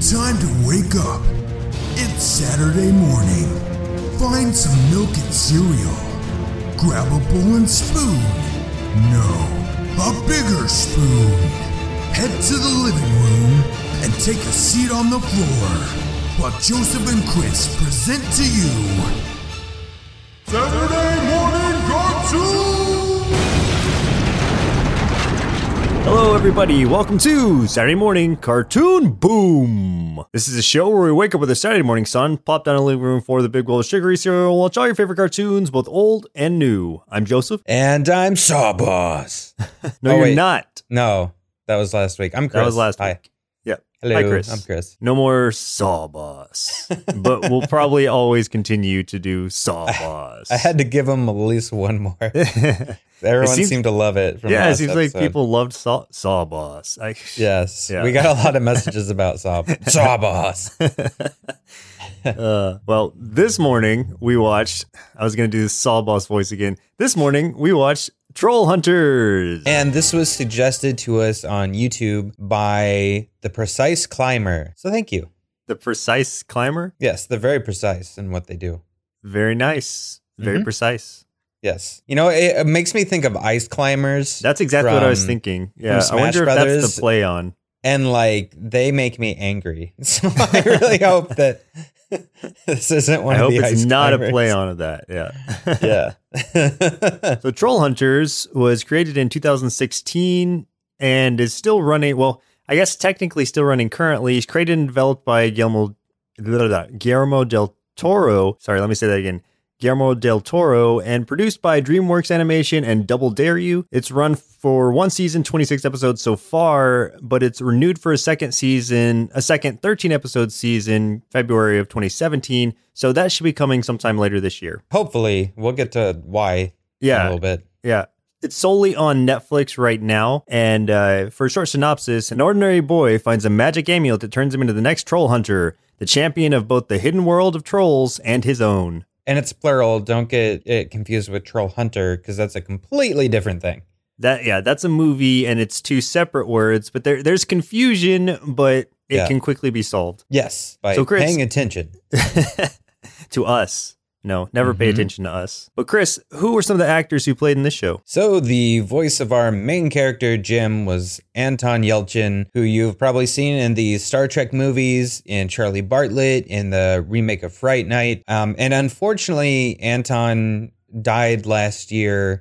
Time to wake up. It's Saturday morning. Find some milk and cereal. Grab a bowl and spoon. No, a bigger spoon. Head to the living room and take a seat on the floor while Joseph and Chris present to you Saturday Morning Cartoon! Hello everybody, welcome to Saturday Morning Cartoon Boom! This is a show where we wake up with a Saturday morning sun, pop down in the living room for the big bowl of sugary cereal, watch all your favorite cartoons, both old and new. I'm Joseph. And I'm Sawboss. No, you're not. No, that was last week. I'm Chris. That was last Hi. week. Yeah. Hello, Hi, Chris. I'm Chris. No more Sawboss. But we'll probably always continue to do Sawboss. I had to give him at least one more. Everyone seemed to love it. From it last seems episode. like people loved Sawboss. Yes, Yeah. we got a lot of messages about Sawboss. Well, this morning we watched, I was going to do the Sawboss voice again. This morning we watched Troll Hunters. And this was suggested to us on YouTube by The Precise Climber. So thank you. The Precise Climber? Yes, they're very precise in what they do. Very nice. Very precise. Yes. You know, it makes me think of Ice Climbers. That's exactly what I was thinking. Yeah, I wonder if Brothers. that's the play on. And like, they make me angry. So I really hope that this isn't one I of hope the it's Ice not Climbers. a play on of that. Yeah. Yeah. So Troll Hunters was created in 2016 and is still running. Well, I guess technically still running currently. It's created and developed by Guillermo del Toro. Sorry, let me say that again. Guillermo del Toro, and produced by DreamWorks Animation and Double Dare You. It's run for one season, 26 episodes so far, but it's renewed for a second 13-episode season, February of 2017. So that should be coming sometime later this year. Hopefully, we'll get to why in a little bit. Yeah. It's solely on Netflix right now. And for a short synopsis, an ordinary boy finds a magic amulet that turns him into the next troll hunter, the champion of both the hidden world of trolls and his own. And it's plural. Don't get it confused with Troll Hunter, because that's a completely different thing. That's a movie, and it's two separate words, but there's confusion, but it can quickly be solved. Yes, by Chris, paying attention. To us. No, never pay attention to us. But Chris, who were some of the actors who played in this show? So the voice of our main character, Jim, was Anton Yelchin, who you've probably seen in the Star Trek movies, in Charlie Bartlett, in the remake of Fright Night. And unfortunately, Anton died last year,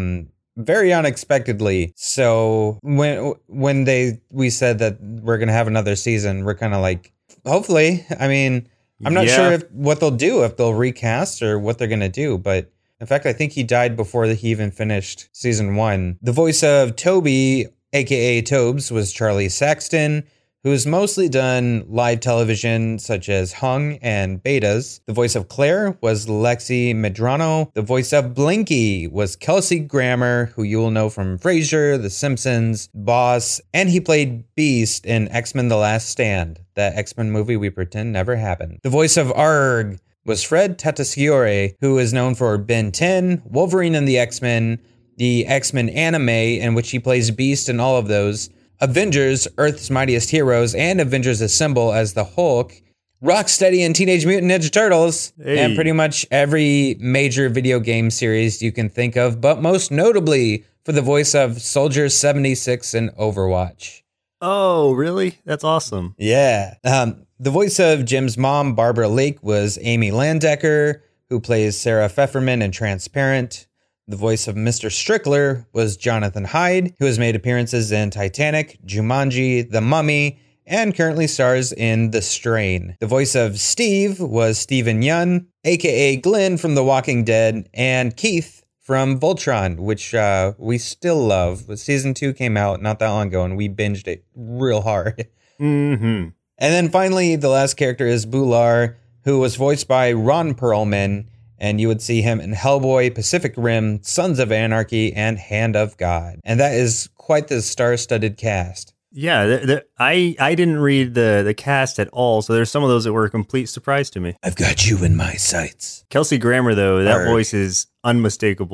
very unexpectedly. So when we said that we're going to have another season, we're kind of like, hopefully. I mean, I'm not sure what they'll do, if they'll recast or what they're going to do. But in fact, I think he died before he even finished season 1. The voice of Toby, a.k.a. Tobes, was Charlie Saxton, who has mostly done live television such as Hung and Betas. The voice of Claire was Lexi Medrano. The voice of Blinky was Kelsey Grammer, who you will know from Frasier, The Simpsons, Boss, and he played Beast in X-Men The Last Stand, that X-Men movie we pretend never happened. The voice of Arg was Fred Tatasciore, who is known for Ben 10, Wolverine and the X-Men, the X-Men anime, in which he plays Beast in all of those, Avengers, Earth's Mightiest Heroes, and Avengers Assemble as the Hulk, Rocksteady and Teenage Mutant Ninja Turtles, and pretty much every major video game series you can think of, but most notably for the voice of Soldier 76 in Overwatch. Oh, really? That's awesome. Yeah. The voice of Jim's mom, Barbara Lake, was Amy Landecker, who plays Sarah Pfefferman in Transparent. The voice of Mr. Strickler was Jonathan Hyde, who has made appearances in Titanic, Jumanji, The Mummy, and currently stars in The Strain. The voice of Steve was Stephen Yun, aka Glenn from The Walking Dead, and Keith from Voltron, which we still love. Season 2 came out not that long ago, and we binged it real hard. Mm-hmm. And then finally, the last character is Bular, who was voiced by Ron Perlman, and you would see him in Hellboy, Pacific Rim, Sons of Anarchy, and Hand of God. And that is quite the star-studded cast. Yeah, I didn't read the cast at all, so there's some of those that were a complete surprise to me. I've got you in my sights. Kelsey Grammer, though, that voice is unmistakable.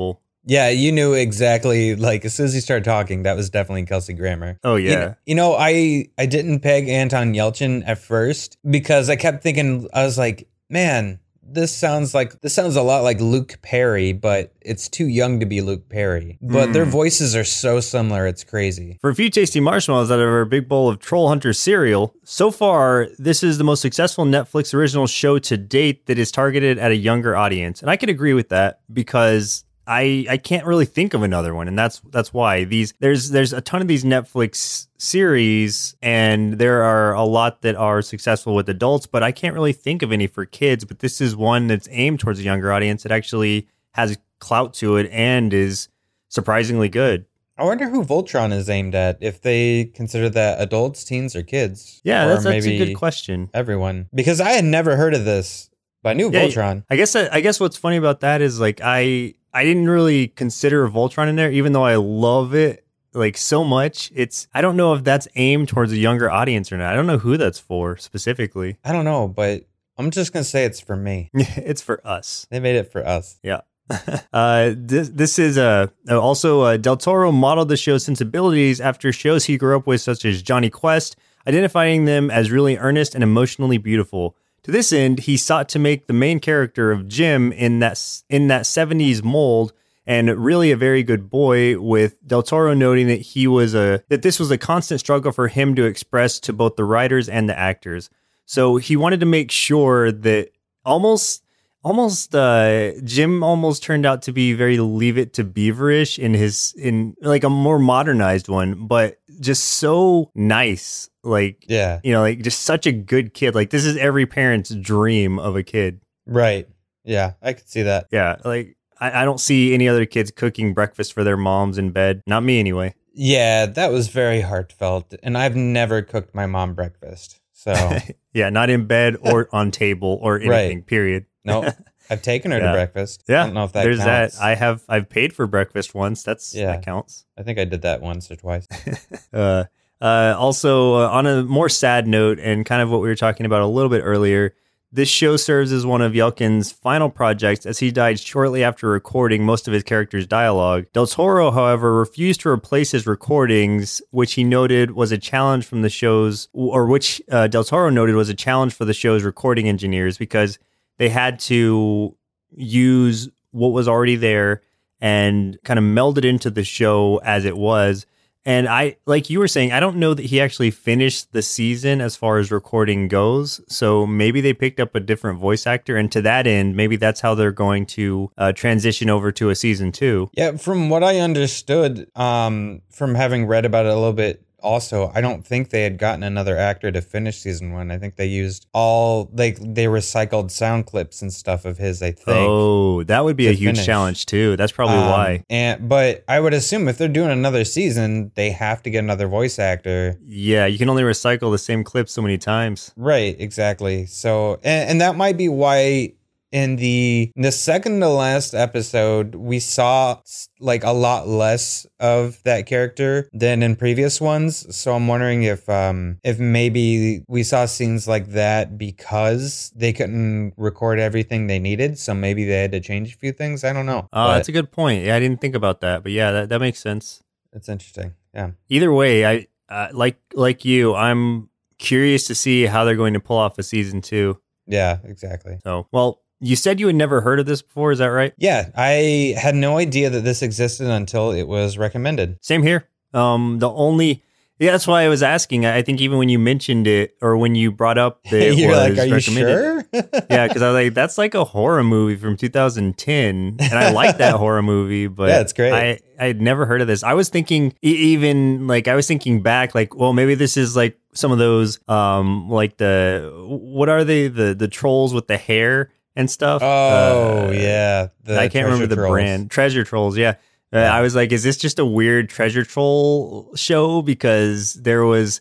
Yeah, you knew exactly. Like as soon as you started talking, that was definitely Kelsey Grammer. Oh yeah. I didn't peg Anton Yelchin at first because I kept thinking, I was like, man, this sounds a lot like Luke Perry, but it's too young to be Luke Perry. But their voices are so similar, it's crazy. For a few tasty marshmallows out of our big bowl of Troll Hunter cereal, so far, this is the most successful Netflix original show to date that is targeted at a younger audience. And I can agree with that because I can't really think of another one, and that's why there's a ton of these Netflix series, and there are a lot that are successful with adults, but I can't really think of any for kids. But this is one that's aimed towards a younger audience. It actually has clout to it and is surprisingly good. I wonder who Voltron is aimed at, if they consider that adults, teens, or kids. Yeah, or that's a good question. Everyone, because I had never heard of this, but I knew Voltron. I guess what's funny about that is like I didn't really consider Voltron in there, even though I love it like so much. I don't know if that's aimed towards a younger audience or not. I don't know who that's for specifically. I don't know, but I'm just gonna say it's for me. It's for us. They made it for us. Yeah. This is also Del Toro modeled the show's sensibilities after shows he grew up with, such as Johnny Quest, identifying them as really earnest and emotionally beautiful. To this end, he sought to make the main character of Jim in that 70s mold, and really a very good boy, with Del Toro noting that this was a constant struggle for him to express to both the writers and the actors. So he wanted to make sure that Jim almost turned out to be very Leave It to Beaverish in like a more modernized one, but just so nice. Like, yeah, like just such a good kid. Like this is every parent's dream of a kid. Right. Yeah, I could see that. Yeah. Like I don't see any other kids cooking breakfast for their moms in bed. Not me anyway. Yeah, that was very heartfelt. And I've never cooked my mom breakfast. So yeah, not in bed or on table or anything, right. Period. No, I've taken her to breakfast. Yeah. I don't know if that there's counts. That. I've paid for breakfast once. That counts. I think I did that once or twice. Also, on a more sad note, and kind of what we were talking about a little bit earlier, this show serves as one of Yelkin's final projects, as he died shortly after recording most of his character's dialogue. Del Toro, however, refused to replace his recordings, which he noted was a challenge from the show's, or which Del Toro noted was a challenge for the show's recording engineers, because they had to use what was already there and kind of meld it into the show as it was. And I, like you were saying, I don't know that he actually finished the season as far as recording goes. So maybe they picked up a different voice actor. And to that end, maybe that's how they're going to transition over to a season 2. Yeah, from what I understood, from having read about it a little bit, also, I don't think they had gotten another actor to finish season 1. I think they used they recycled sound clips and stuff of his, I think. Oh, that would be a huge challenge too. That's probably why. But I would assume if they're doing another season, they have to get another voice actor. Yeah, you can only recycle the same clips so many times. Right, exactly. So, and that might be why in the second to last episode, we saw like a lot less of that character than in previous ones. So I'm wondering if maybe we saw scenes like that because they couldn't record everything they needed. So maybe they had to change a few things. I don't know. That's a good point. Yeah, I didn't think about that. But yeah, that makes sense. It's interesting. Yeah. Either way, I like you, I'm curious to see how they're going to pull off a season 2. Yeah, exactly. So, well, you said you had never heard of this before, is that right? Yeah, I had no idea that this existed until it was recommended. Same here. That's why I was asking. I think even when you mentioned it, or when you brought up that it You're was like, are you recommended. sure? Yeah, because I was like, that's like a horror movie from 2010, and I like that horror movie, but yeah, it's great. I had never heard of this. I was thinking, I was thinking back, like, well, maybe this is like some of those, like what are they, the trolls with the hair and stuff. Oh, yeah. I can't remember the brand. Treasure Trolls, yeah. I was like, is this just a weird treasure troll show? Because there was,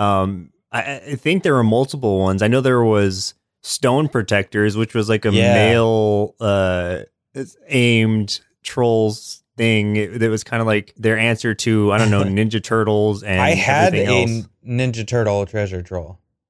I think there were multiple ones. I know there was Stone Protectors, which was like a male aimed trolls thing. It was kind of like their answer to, I don't know, Ninja Turtles and I had everything else. Ninja Turtle treasure troll.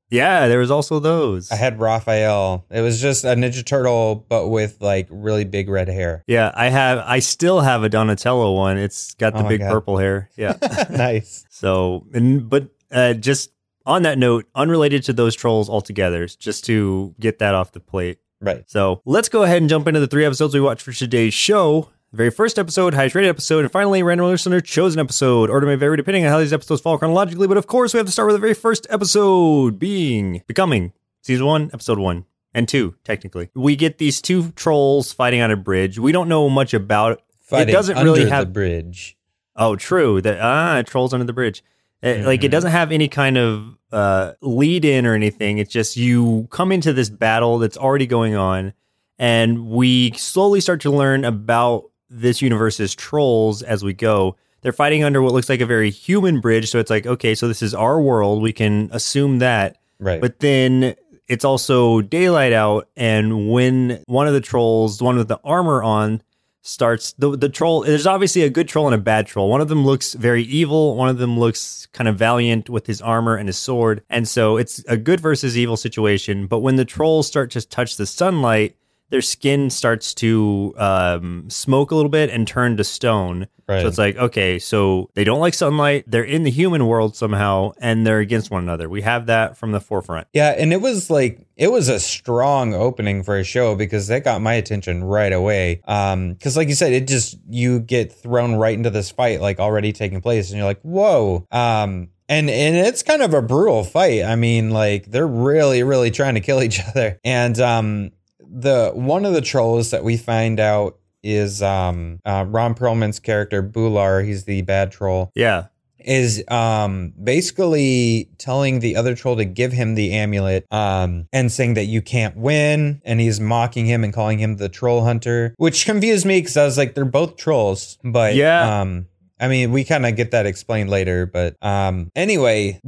Yeah, there was also those. I had Raphael. It was just a Ninja Turtle, but with like really big red hair. Yeah, I still have a Donatello one. It's got the Oh my big God. purple hair. Yeah. Nice. So, but just on that note, unrelated to those trolls altogether, just to get that off the plate. Right. So let's go ahead and jump into the 3 episodes we watched for today's show. The very first episode, highest rated episode, and finally, random listener chosen episode. Order may vary depending on how these episodes fall chronologically, but of course, we have to start with the very first episode being Becoming, Season 1, Episode 1 and 2, technically. We get these 2 trolls fighting on a bridge. We don't know much about Fighting it. Doesn't under really have the bridge. Oh, true. Trolls under the bridge. Like it doesn't have any kind of lead in or anything. It's just you come into this battle that's already going on, and we slowly start to learn about this universe's trolls as we go. They're fighting under what looks like a very human bridge. So it's like, okay, so this is our world. We can assume that. Right. But then it's also daylight out. And when one of the trolls, the one with the armor on, starts the troll, there's obviously a good troll and a bad troll. One of them looks very evil. One of them looks kind of valiant with his armor and his sword. And so it's a good versus evil situation. But when the trolls start to touch the sunlight, their skin starts to smoke a little bit and turn to stone. Right. So it's like, okay, so they don't like sunlight. They're in the human world somehow, and they're against one another. We have that from the forefront. Yeah, and it was a strong opening for a show because that got my attention right away. Because like you said, you get thrown right into this fight like already taking place, and you're like, whoa. And it's kind of a brutal fight. I mean, like they're really, really trying to kill each other. And the one of the trolls that we find out is Ron Perlman's character Bular. He's the bad troll. Yeah. Is basically telling the other troll to give him the amulet and saying that you can't win, and he's mocking him and calling him the troll hunter, which confused me because I was like, they're both trolls. But yeah. I mean, we kind of get that explained later. But anyway,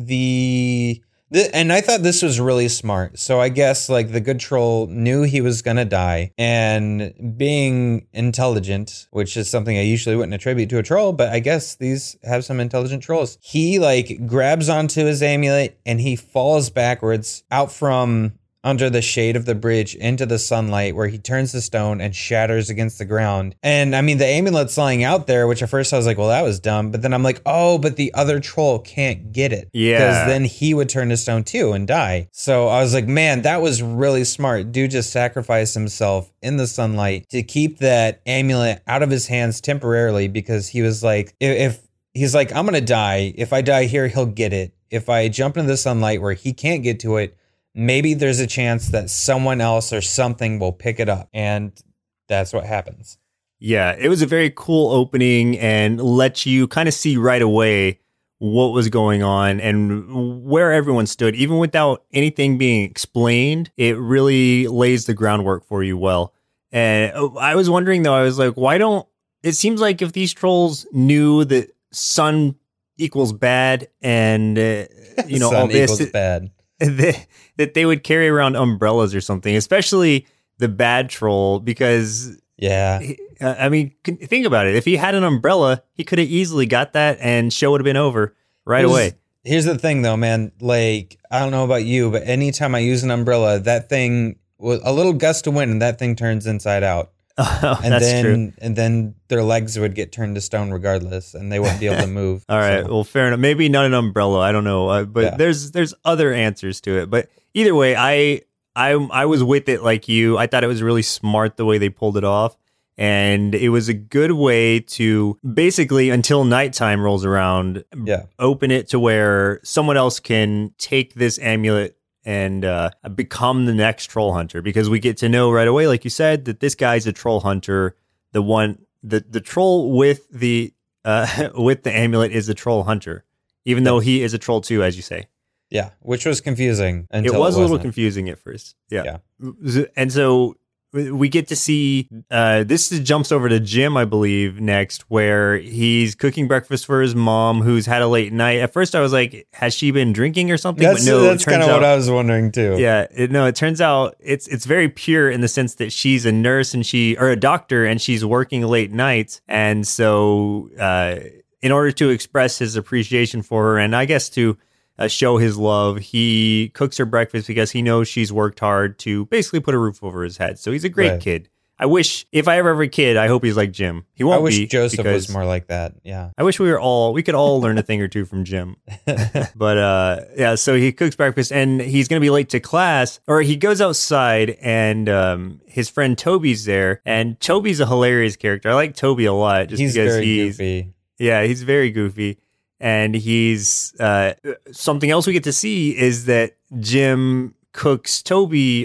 and I thought this was really smart. So I guess like the good troll knew he was going to die, and being intelligent, which is something I usually wouldn't attribute to a troll, but I guess these have some intelligent trolls. He like grabs onto his amulet and he falls backwards out from under the shade of the bridge into the sunlight, where he turns to stone and shatters against the ground. And I mean, the amulet's lying out there, which at first I was like, well, that was dumb. But then I'm like, oh, but the other troll can't get it. Yeah. Because then he would turn to stone too and die. So I was like, man, that was really smart. Dude just sacrificed himself in the sunlight to keep that amulet out of his hands temporarily, because he was like, if he's like, I'm going to die. If I die here, he'll get it. If I jump into the sunlight where he can't get to it, maybe there's a chance that someone else or something will pick it up. And that's what happens. Yeah, it was a very cool opening and let you kind of see right away what was going on and where everyone stood. Even without anything being explained, it really lays the groundwork for you well. And I was wondering, though, I was like, it seems like if these trolls knew that sun equals bad and, Sun all this. equals bad. That they would carry around umbrellas or something, especially the bad troll, because yeah, I mean, think about it. If he had an umbrella, he could have easily got that and show would have been over right away. Here's the thing though, man, like, I don't know about you, but anytime I use an umbrella, that thing with a little gust of wind and that thing turns inside out. That's true. And then their legs would get turned to stone regardless, and they wouldn't be able to move. All right, well, fair enough. Maybe not an umbrella. I don't know, but yeah. There's other answers to it. But either way, I was with it like you. I thought it was really smart the way they pulled it off, and it was a good way to basically, until nighttime rolls around, open it to where someone else can take this amulet and become the next troll hunter, because we get to know right away, like you said, that this guy's a troll hunter. The troll with the amulet is the troll hunter, even though he is a troll too, as you say. Yeah, which was confusing. It was a little confusing at first. Yeah. And so we get to see, this jumps over to Jim, I believe, next, where he's cooking breakfast for his mom, who's had a late night. At first I was like, has she been drinking or something? That's kind of what I was wondering too. Yeah. It turns out it's very pure in the sense that she's a nurse or a doctor, and she's working late nights. And so in order to express his appreciation for her, and I guess to show his love. He cooks her breakfast because he knows she's worked hard to basically put a roof over his head. So he's a great kid. I wish, if I ever have a kid, I hope he's like Jim. He won't be. I wish Joseph was more like that. Yeah. I wish we could all learn a thing or two from Jim. But yeah, so he cooks breakfast and he's going to be late to class, or he goes outside and his friend Toby's there. And Toby's a hilarious character. I like Toby a lot just he's because very goofy. Yeah, he's very goofy. And he's something else we get to see is that Jim makes Toby's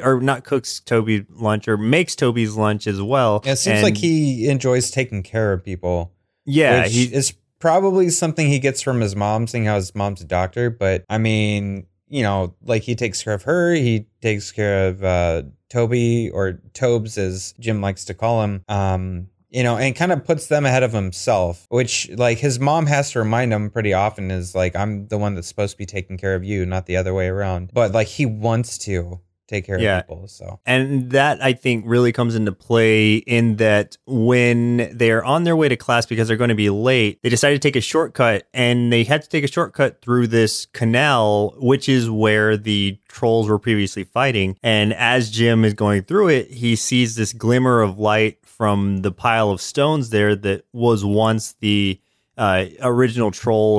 lunch as well. Yeah, it seems like he enjoys taking care of people. Yeah, which is probably something he gets from his mom, seeing how his mom's a doctor. But I mean, like he takes care of her. He takes care of Toby, or Tobes as Jim likes to call him. And kind of puts them ahead of himself, which like his mom has to remind him pretty often is like, I'm the one that's supposed to be taking care of you, not the other way around. But like he wants to take care of people. So, and that I think really comes into play in that when they're on their way to class because they're going to be late, they decide to take a shortcut, and they had to take a shortcut through this canal, which is where the trolls were previously fighting. And as Jim is going through it, he sees this glimmer of light from the pile of stones there that was once the original troll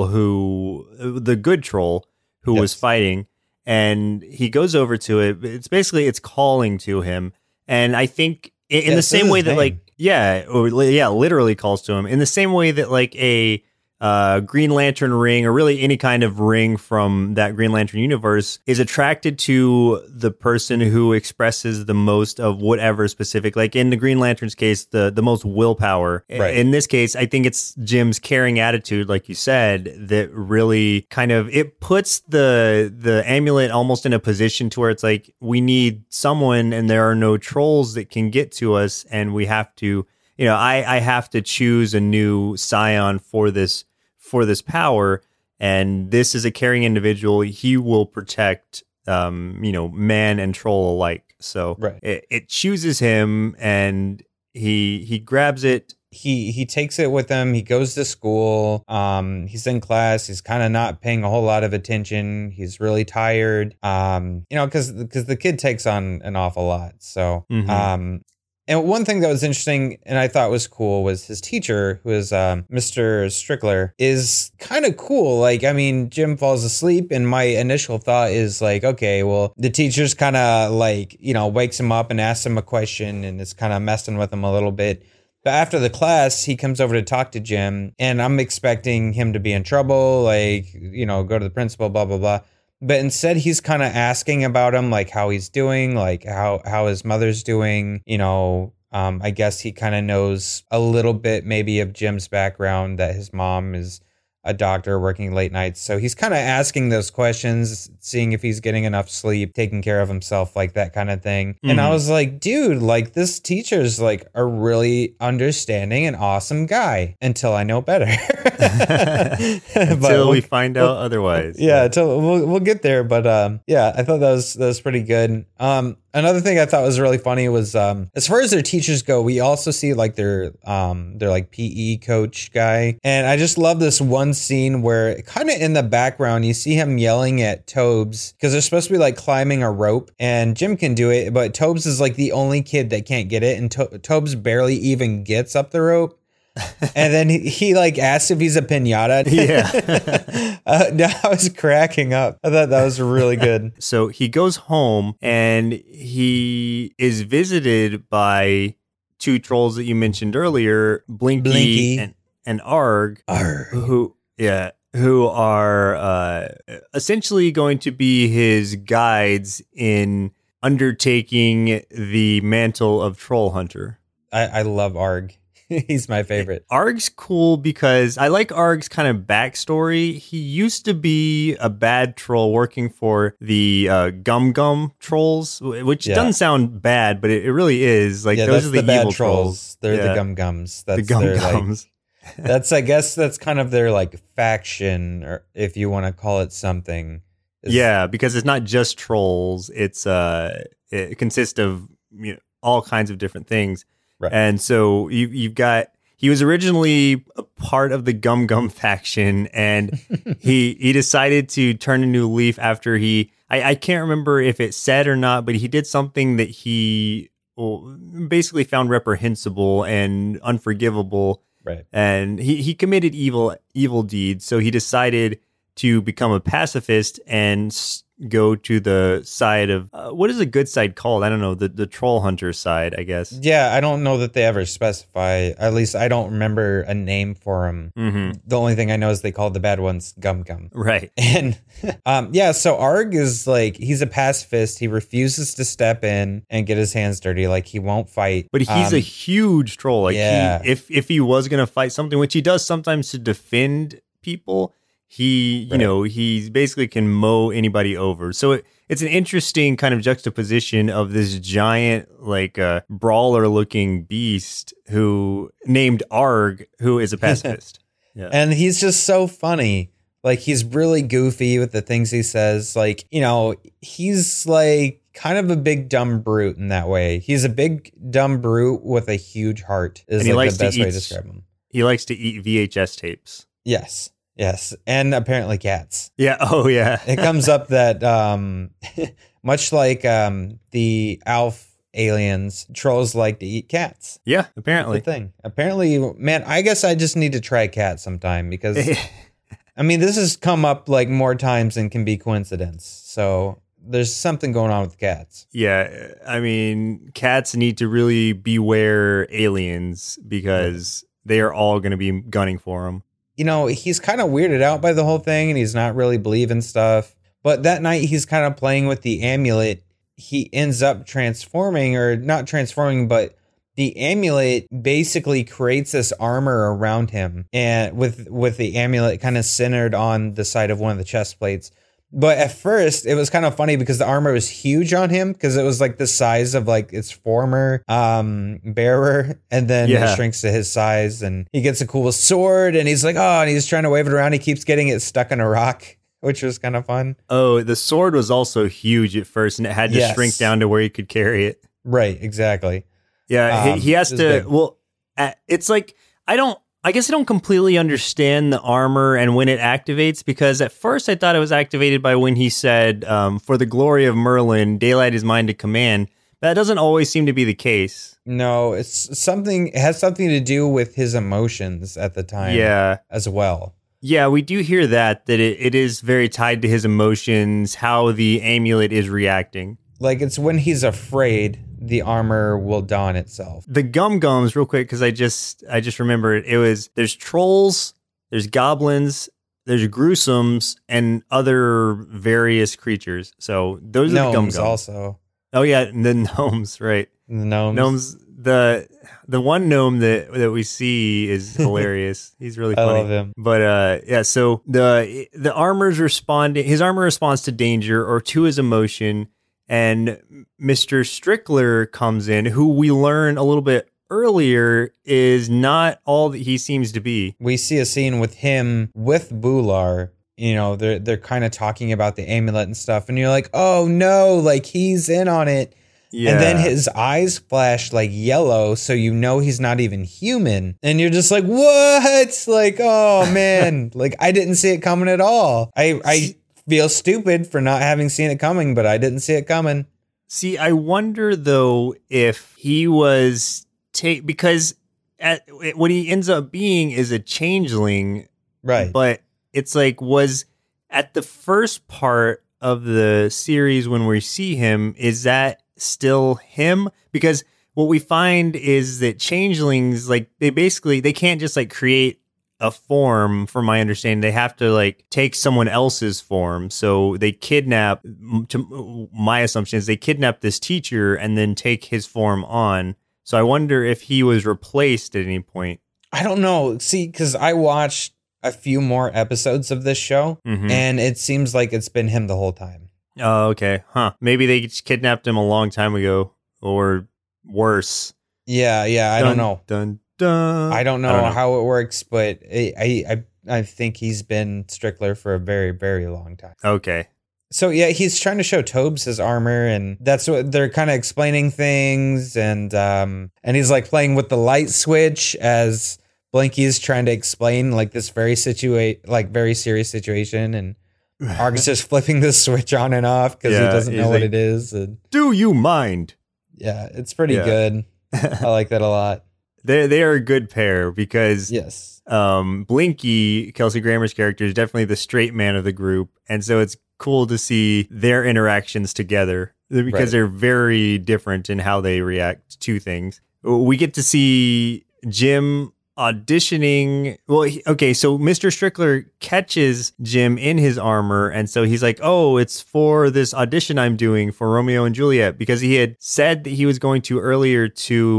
the good troll who was fighting. And he goes over to it. It's calling to him. And I think in the same way that literally calls to him, in the same way that like a Green Lantern ring, or really any kind of ring from that Green Lantern universe, is attracted to the person who expresses the most of whatever specific, like in the Green Lantern's case, the most willpower. Right. In this case, I think it's Jim's caring attitude, like you said, that really kind of, it puts the amulet almost in a position to where it's like, we need someone and there are no trolls that can get to us, and we have to, I have to choose a new scion for this power, and this is a caring individual. He will protect, man and troll alike. So it chooses him, and he grabs it. He takes it with him. He goes to school. He's in class. He's kind of not paying a whole lot of attention. He's really tired. Because the kid takes on an awful lot. So. And one thing that was interesting and I thought was cool was his teacher, who is Mr. Strickler, is kind of cool. Like, I mean, Jim falls asleep, and my initial thought is like, okay, well, the teacher's kind of like, wakes him up and asks him a question, and it's kind of messing with him a little bit. But after the class, he comes over to talk to Jim, and I'm expecting him to be in trouble, like, go to the principal, blah, blah, blah. But instead, he's kind of asking about him, like how he's doing, like how his mother's doing. I guess he kind of knows a little bit maybe of Jim's background, that his mom is a doctor working late nights. So he's kind of asking those questions, seeing if he's getting enough sleep, taking care of himself, like that kind of thing. Mm-hmm. And I was like, dude, like this teacher's like a really understanding and awesome guy, until I know better. Until we find out otherwise. Yeah, until we'll get there. But I thought that was pretty good. Another thing I thought was really funny was as far as their teachers go, we also see like their like PE coach guy. And I just love this one scene where kind of in the background, you see him yelling at Tobes because they're supposed to be like climbing a rope, and Jim can do it, but Tobes is like the only kid that can't get it. And Tobes barely even gets up the rope. And then he like asks if he's a piñata. Yeah. I was cracking up. I thought that was really good. So he goes home, and he is visited by two trolls that you mentioned earlier, Blinky. And Arg. Who are essentially going to be his guides in undertaking the mantle of Troll Hunter. I love Arg. He's my favorite. Arg's cool because I like Arg's kind of backstory. He used to be a bad troll working for the Gum Gum trolls, which doesn't sound bad, but it really is. Like those are the evil trolls. They're the Gum Gums. That's the Gum Gums. Like, I guess that's kind of their like faction, or if you want to call it something. Yeah, because it's not just trolls. It consists of all kinds of different things. Right. And so you've got he was originally a part of the Gum Gum faction, and he decided to turn a new leaf after I can't remember if it said or not, but he did something that he basically found reprehensible and unforgivable. Right. And he committed evil deeds, so he decided to become a pacifist and go to the side of what is a good side called? I don't know, the troll hunter side, I guess. Yeah, I don't know that they ever specify. At least I don't remember a name for them. Mm-hmm. The only thing I know is they called the bad ones Gum Gum. Right. And yeah, so Arg is like, he's a pacifist. He refuses to step in and get his hands dirty. Like, he won't fight. But he's a huge troll. Like, yeah. if he was going to fight something, which he does sometimes to defend people, he basically can mow anybody over. So it's an interesting kind of juxtaposition of this giant, like, brawler looking beast who named Arg, who is a pacifist. Yeah. And he's just so funny. Like, he's really goofy with the things he says. Like, he's like kind of a big dumb brute in that way. He's a big dumb brute with a huge heart is like the best way to describe him. He likes to eat VHS tapes. Yes. And apparently cats. Yeah. Oh, yeah. It comes up that much like the ALF aliens, trolls like to eat cats. Yeah, apparently. That's the thing. Apparently, man, I guess I just need to try cat sometime because, I mean, this has come up like more times than can be coincidence. So there's something going on with cats. Yeah, I mean, cats need to really beware aliens because they are all going to be gunning for them. He's kind of weirded out by the whole thing and he's not really believing stuff. But that night he's kind of playing with the amulet. He ends up transforming, or not transforming, but the amulet basically creates this armor around him, and with the amulet kind of centered on the side of one of the chest plates. But at first it was kind of funny because the armor was huge on him because it was like the size of like its former bearer, and then it shrinks to his size and he gets a cool sword and he's like, and he's trying to wave it around. He keeps getting it stuck in a rock, which was kind of fun. Oh, the sword was also huge at first and it had to shrink down to where he could carry it. Right, exactly. Yeah, he has to, well, it's like, I guess I don't completely understand the armor and when it activates, because at first I thought it was activated by when he said, for the glory of Merlin, daylight is mine to command. That doesn't always seem to be the case. No, it has something to do with his emotions at the time as well. Yeah, we do hear that it is very tied to his emotions, how the amulet is reacting. Like, it's when he's afraid, the armor will don itself. The Gum Gums, real quick, because I just remembered, there's trolls, there's goblins, there's gruesomes, and other various creatures. So those are the Gum Gums. Also. Oh yeah, and the gnomes, right? The gnomes. Gnomes. The one gnome that we see is hilarious. He's really funny. I love him. But so the armor's responding. His armor responds to danger or to his emotion. And Mr. Strickler comes in, who we learn a little bit earlier is not all that he seems to be. We see a scene with him with Bular. They're kind of talking about the amulet and stuff. And you're like, oh no, like he's in on it. Yeah. And then his eyes flash like yellow. So he's not even human. And you're just like, what? Like, oh man, like I didn't see it coming at all. I feel stupid for not having seen it coming, but I didn't see it coming. See, I wonder though if he was because what he ends up being is a changeling, right? But it's like, was at the first part of the series when we see him, is that still him? Because what we find is that changelings, like they can't just like create a form, from my understanding. They have to like take someone else's form. So they kidnap, to my assumption is they kidnap this teacher and then take his form on. So I wonder if he was replaced at any point. I don't know. See, because I watched a few more episodes of this show and it seems like it's been him the whole time. Oh, okay. Huh. Maybe they just kidnapped him a long time ago or worse. Yeah. I don't know. I don't know how it works, but I think he's been Strickler for a very, very long time. Okay. So yeah, he's trying to show Tobes his armor, and that's what they're kind of explaining things, and he's like playing with the light switch as Blinky's trying to explain like this very serious situation, and Arg's just flipping the switch on and off because he doesn't know what it is. And do you mind? yeah, it's pretty good. I like that a lot. They are a good pair because Yes. Blinky, Kelsey Grammer's character, is definitely the straight man of the group, and so it's cool to see their interactions together because they're very different in how they react to things. We get to see Jim auditioning. Well, so Mr. Strickler catches Jim in his armor, and so he's like, oh, it's for this audition I'm doing for Romeo and Juliet, because he had said that he was going to earlier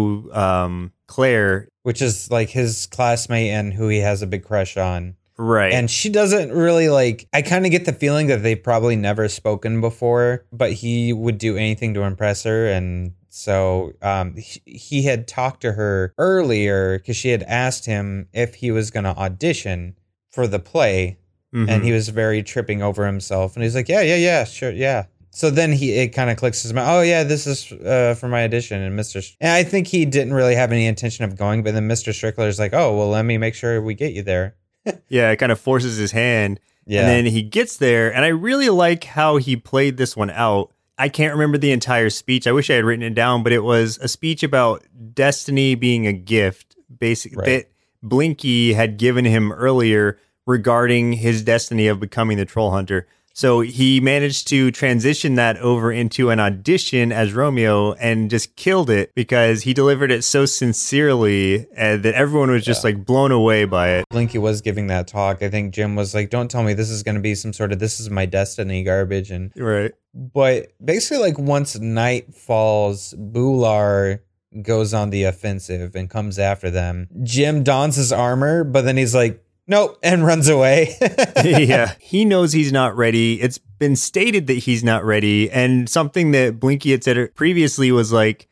to Claire, which is like his classmate and who he has a big crush on. right? And she doesn't really like, I kind of get the feeling that they've probably never spoken before, but he would do anything to impress her. And so he had talked to her earlier because she had asked him if he was going to audition for the play. Mm-hmm. And he was very tripping over himself. And he's like, yeah, sure, yeah. So then it kind of clicks his mind. Oh yeah, this is for my audition. And and I think he didn't really have any intention of going, but then Mr. Strickler's like, oh, well, let me make sure we get you there. Yeah, it kind of forces his hand. Yeah. And then he gets there, and I really like how he played this one out. I can't remember the entire speech. I wish I had written it down, but it was a speech about destiny being a gift, basically, that Blinky had given him earlier regarding his destiny of becoming the Troll Hunter. So he managed to transition that over into an audition as Romeo and just killed it because he delivered it so sincerely that everyone was just like blown away by it. Blinky was giving that talk. I think Jim was like, don't tell me this is going to be some sort of this is my destiny garbage. And right. But basically, like, once night falls, Bular goes on the offensive and comes after them. Jim dons his armor, but then he's like, nope, and runs away. Yeah, he knows he's not ready. It's been stated that he's not ready. And something that Blinky had said previously was like,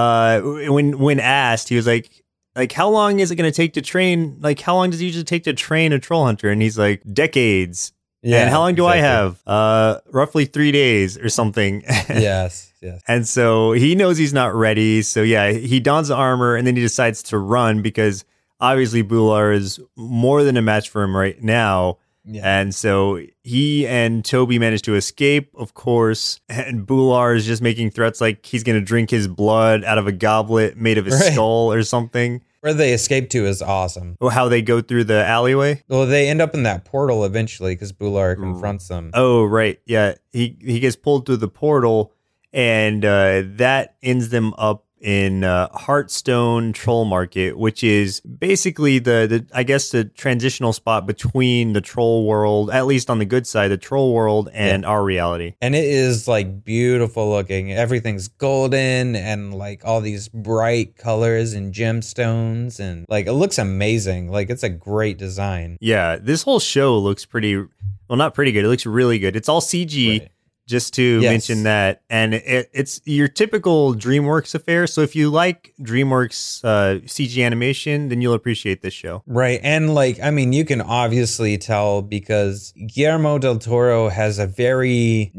when asked, he was like, how long is it going to take to train? Like, how long does it usually take to train a troll hunter? And he's like, decades. Yeah. And how long do I have? Roughly 3 days or something. Yes. And so he knows he's not ready. So yeah, he dons the armor and then he decides to run because obviously Bular is more than a match for him right now. Yeah. And so he and Toby managed to escape, of course. And Bular is just making threats like he's going to drink his blood out of a goblet made of his skull or something. Where they escape to is awesome. Oh, how they go through the alleyway? Well, they end up in that portal eventually because Bular confronts them. Oh, right. Yeah. He gets pulled through the portal, and that ends them up in Heartstone Troll Market, which is basically the I guess the transitional spot between the troll world, at least on the good side, the troll world and our reality. And it is like beautiful looking. Everything's golden and like all these bright colors and gemstones, and like it looks amazing. Like it's a great design. Yeah, this whole show looks not pretty good. It looks really good. It's all CG. Right. Just to mention that. And it's your typical DreamWorks affair. So if you like DreamWorks CG animation, then you'll appreciate this show. Right. And like, I mean, you can obviously tell because Guillermo del Toro has a very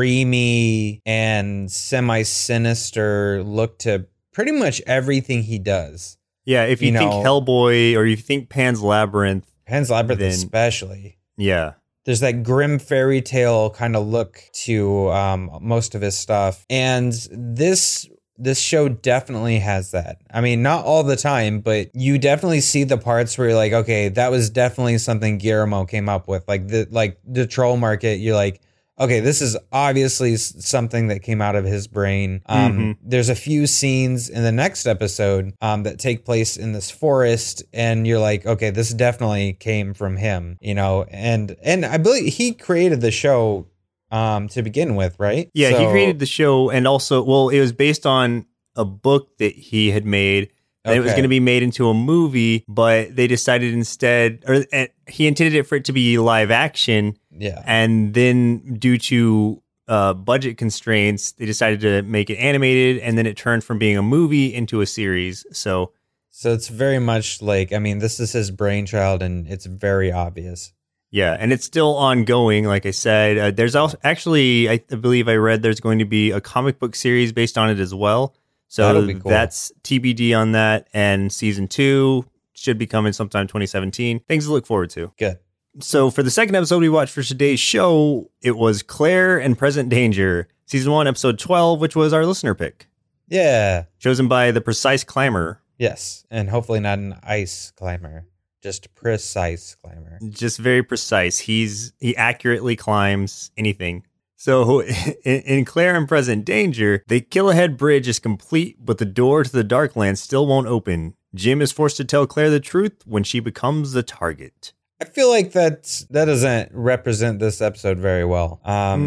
dreamy and semi-sinister look to pretty much everything he does. Yeah. If you think Hellboy or you think Pan's Labyrinth. Especially. Yeah. There's that grim fairy tale kind of look to most of his stuff. And this show definitely has that. I mean, not all the time, but you definitely see the parts where you're like, okay, that was definitely something Guillermo came up with. Like the troll market, you're like, okay, this is obviously something that came out of his brain. There's a few scenes in the next episode that take place in this forest, and you're like, okay, this definitely came from him, and I believe he created the show to begin with, right? Yeah, he created the show, and also, it was based on a book that he had made. And it was going to be made into a movie, but they decided instead, he intended it for it to be live action. Yeah. And then due to budget constraints, they decided to make it animated, and then it turned from being a movie into a series. So it's very much like, I mean, this is his brainchild, and it's very obvious. Yeah, and it's still ongoing, like I said. There's also, actually, I believe I read there's going to be a comic book series based on it as well. So that'll be cool. That's TBD on that. And season 2 should be coming sometime 2017. Things to look forward to. Good. So for the second episode we watched for today's show, it was Claire and Present Danger, season 1, episode 12, which was our listener pick. Yeah. Chosen by the Precise Climber. Yes. And hopefully not an ice climber. Just Precise Climber. Just very precise. He accurately climbs anything. So in Claire and Present Danger, the Kill-Ahead Bridge is complete, but the door to the Darklands still won't open. Jim is forced to tell Claire the truth when she becomes the target. I feel like that doesn't represent this episode very well.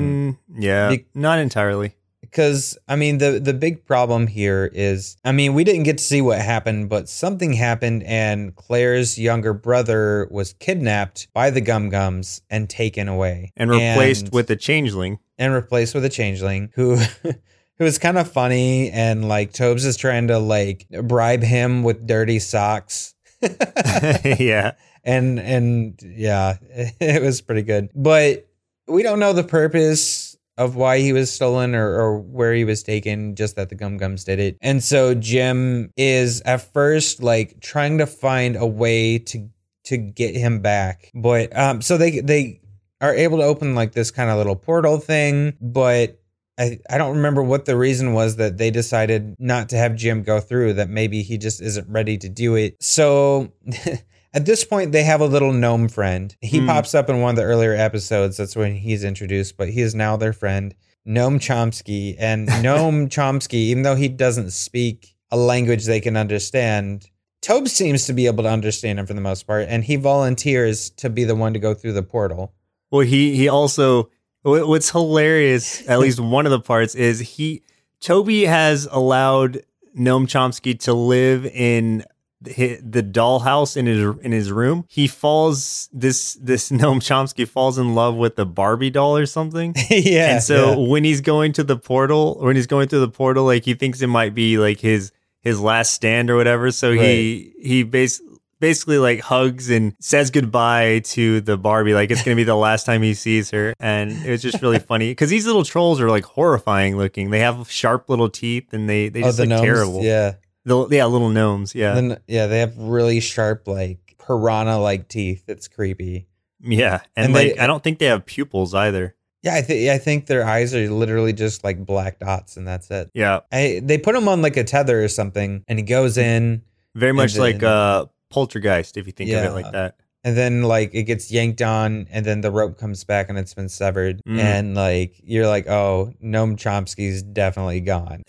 Not entirely. Because, I mean, the big problem here is, I mean, we didn't get to see what happened, but something happened and Claire's younger brother was kidnapped by the Gum Gums and taken away. And replaced with a changeling. And replaced with a changeling who... It was kind of funny, and like Tobes is trying to like bribe him with dirty socks. Yeah. And yeah, it was pretty good. But we don't know the purpose of why he was stolen or where he was taken, just that the Gum Gums did it. And so Jim is at first like trying to find a way to get him back. But so they are able to open like this kind of little portal thing, but I don't remember what the reason was that they decided not to have Jim go through, that maybe he just isn't ready to do it. So at this point, they have a little gnome friend. He pops up in one of the earlier episodes. That's when he's introduced, but he is now their friend, Noam Chomsky. And Noam Chomsky, even though he doesn't speak a language they can understand, Tobes seems to be able to understand him for the most part. And he volunteers to be the one to go through the portal. Well, he also... What's hilarious, at least one of the parts, is Toby has allowed Noam Chomsky to live in the dollhouse in his room. He falls, this Noam Chomsky falls in love with the Barbie doll or something. Yeah. And so when he's going through the portal, like he thinks it might be like his last stand or whatever. So right. he basically like hugs and says goodbye to the Barbie, like it's gonna be the last time he sees her. And it was just really funny because these little trolls are like horrifying looking. They have sharp little teeth and they just look terrible. Yeah, little gnomes. Yeah, they have really sharp like piranha like teeth. It's creepy. Yeah, and like I don't think they have pupils either. Yeah, I think their eyes are literally just like black dots and that's it. Yeah, they put him on like a tether or something, and he goes in very much like Poltergeist, if you think of it like that. And then like it gets yanked on and then the rope comes back and it's been severed. And like you're like, oh, Noam Chomsky's definitely gone.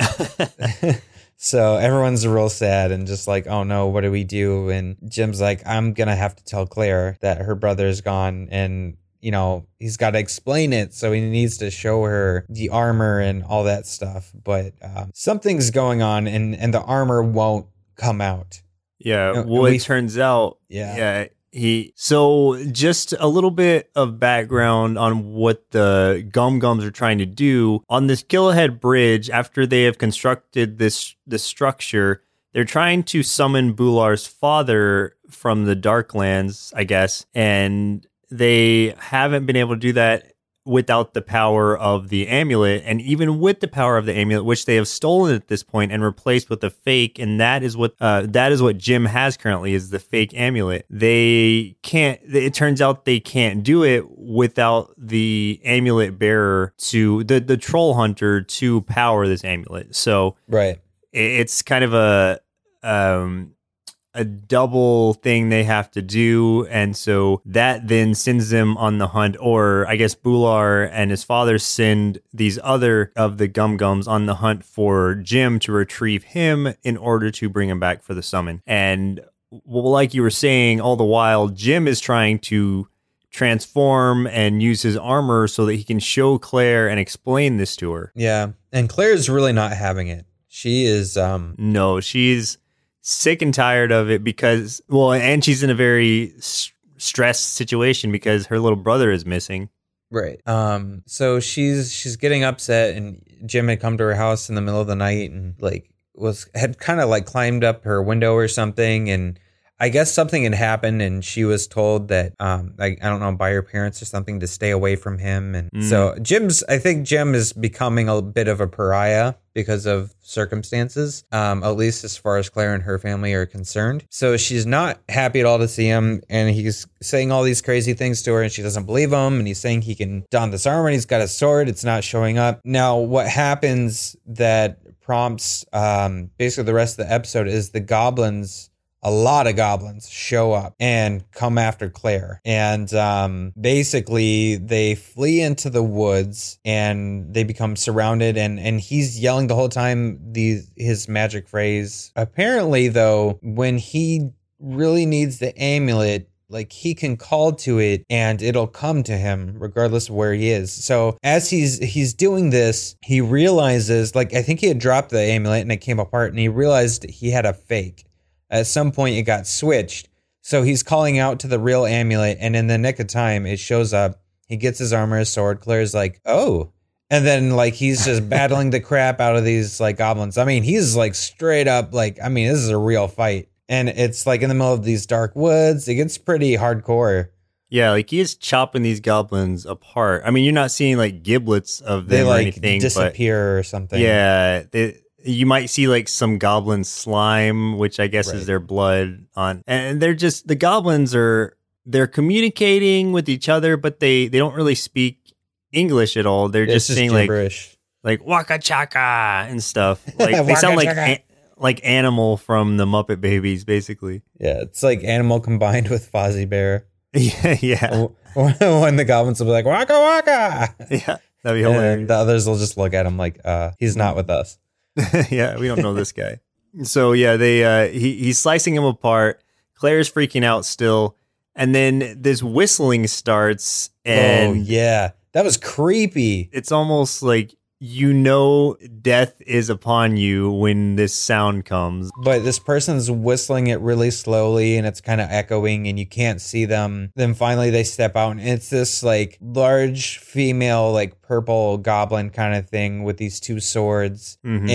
So everyone's real sad and just like, oh no, what do we do? And Jim's like, I'm gonna have to tell Claire that her brother's gone, and you know, he's got to explain it, so he needs to show her the armor and all that stuff. But something's going on and the armor won't come out. Yeah, well, it turns out, so just a little bit of background on what the Gum Gums are trying to do. On this Kill-Ahead Bridge, after they have constructed this structure, they're trying to summon Bular's father from the Darklands, I guess, and they haven't been able to do that without the power of the amulet. And even with the power of the amulet, which they have stolen at this point and replaced with a fake, and that is what Jim has currently, is the fake amulet. It turns out they can't do it without the amulet bearer to the troll hunter to power this amulet. So right, it's kind of a double thing they have to do, and so that then sends them on the hunt, or I guess Bular and his father send these other of the Gum Gums on the hunt for Jim to retrieve him in order to bring him back for the summon. And like you were saying, all the while Jim is trying to transform and use his armor so that he can show Claire and explain this to her. Yeah, and Claire's really not having it. She is no, she's sick and tired of it because, well, and she's in a very stressed situation because her little brother is missing. Right. So she's getting upset, and Jim had come to her house in the middle of the night and like had kind of like climbed up her window or something, and I guess something had happened and she was told that, I don't know, by her parents or something to stay away from him. And so I think Jim is becoming a bit of a pariah because of circumstances, at least as far as Claire and her family are concerned. So she's not happy at all to see him, and he's saying all these crazy things to her, and she doesn't believe him, and he's saying he can don this armor, and he's got a sword. It's not showing up. Now, what happens that prompts basically the rest of the episode is a lot of goblins show up and come after Claire. And basically they flee into the woods and they become surrounded, and he's yelling the whole time his magic phrase. Apparently, though, when he really needs the amulet, like, he can call to it and it'll come to him regardless of where he is. So as he's doing this, he realizes, like, I think he had dropped the amulet and it came apart, and he realized he had a fake. At some point, it got switched. So he's calling out to the real amulet, and in the nick of time, it shows up. He gets his armor, his sword. Claire's like, oh. And then, like, he's just battling the crap out of these, like, goblins. I mean, he's, like, straight up, like, I mean, this is a real fight. And it's, like, in the middle of these dark woods. It gets pretty hardcore. Yeah, like, he is chopping these goblins apart. I mean, you're not seeing, like, giblets of them or anything. They, disappear or something. Yeah, you might see like some goblin slime, which I guess is their blood on. And they're just, the goblins they're communicating with each other, but they don't really speak English at all. They're just saying gibberish. like waka chaka and stuff. Like they sound like Animal from the Muppet Babies, basically. Yeah, it's like Animal combined with Fozzie Bear. Yeah. When the goblins will be like, waka waka. Yeah, that'd be hilarious. And the others will just look at him like, he's not with us. Yeah, we don't know this guy. So yeah, he's slicing him apart. Claire's freaking out still, and then this whistling starts. And yeah, that was creepy. It's almost like death is upon you when this sound comes. But this person's whistling it really slowly, and it's kind of echoing, and you can't see them. Then finally they step out, and it's this like large female, like purple goblin kind of thing with these two swords. Mm-hmm.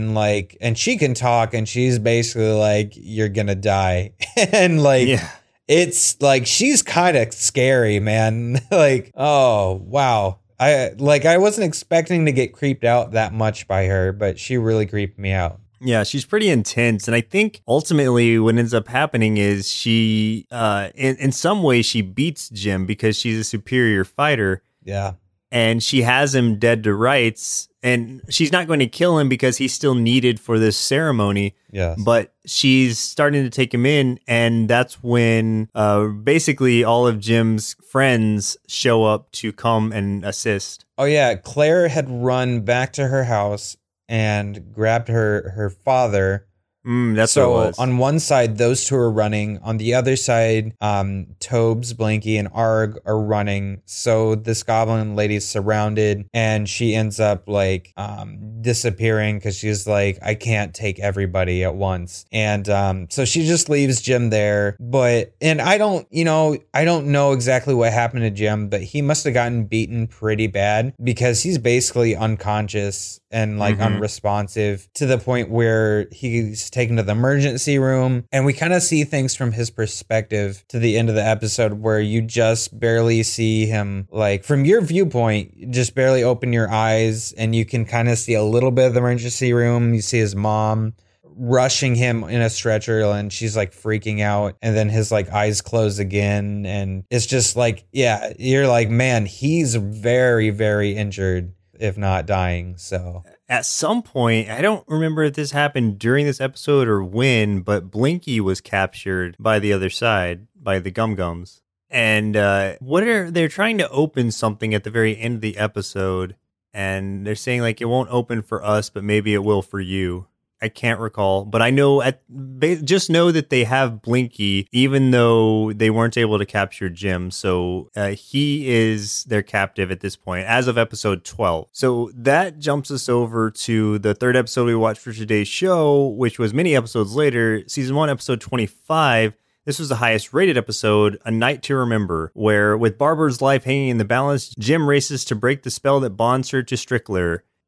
And she can talk, and she's basically like, you're gonna die. And like, yeah. It's like, she's kind of scary, man. Like, oh wow. I wasn't expecting to get creeped out that much by her, but she really creeped me out. Yeah, she's pretty intense. And I think ultimately what ends up happening is she, in some way, she beats Jim because she's a superior fighter. Yeah. And she has him dead to rights. And she's not going to kill him because he's still needed for this ceremony. Yes. But she's starting to take him in. And that's when basically all of Jim's friends show up to come and assist. Oh, yeah. Claire had run back to her house and grabbed her father. That's what it was. On one side, those two are running. On the other side, Tobes, Blinky, and Arg are running. So this goblin lady's surrounded, and she ends up like disappearing because she's like, I can't take everybody at once. And so she just leaves Jim there. And I don't know exactly what happened to Jim, but he must have gotten beaten pretty bad because he's basically unconscious and like unresponsive to the point where he's taken to the emergency room. And we kind of see things from his perspective to the end of the episode where you just barely see him, like from your viewpoint, you just barely open your eyes and you can kind of see a little bit of the emergency room. You see his mom rushing him in a stretcher and she's like freaking out, and then his like eyes close again, and it's just like, yeah, you're like, man, he's very, very injured, if not dying. So at some point, I don't remember if this happened during this episode or when, but Blinky was captured by the other side, by the Gum Gums. And they're trying to open something at the very end of the episode, and they're saying like, it won't open for us, but maybe it will for you. I can't recall, but I know just know that they have Blinky, even though they weren't able to capture Jim. So he is their captive at this point, as of episode 12. So that jumps us over to the third episode we watched for today's show, which was many episodes later, season 1, episode 25. This was the highest rated episode, A Night to Remember, where with Barbara's life hanging in the balance, Jim races to break the spell that bonds her to Strickler.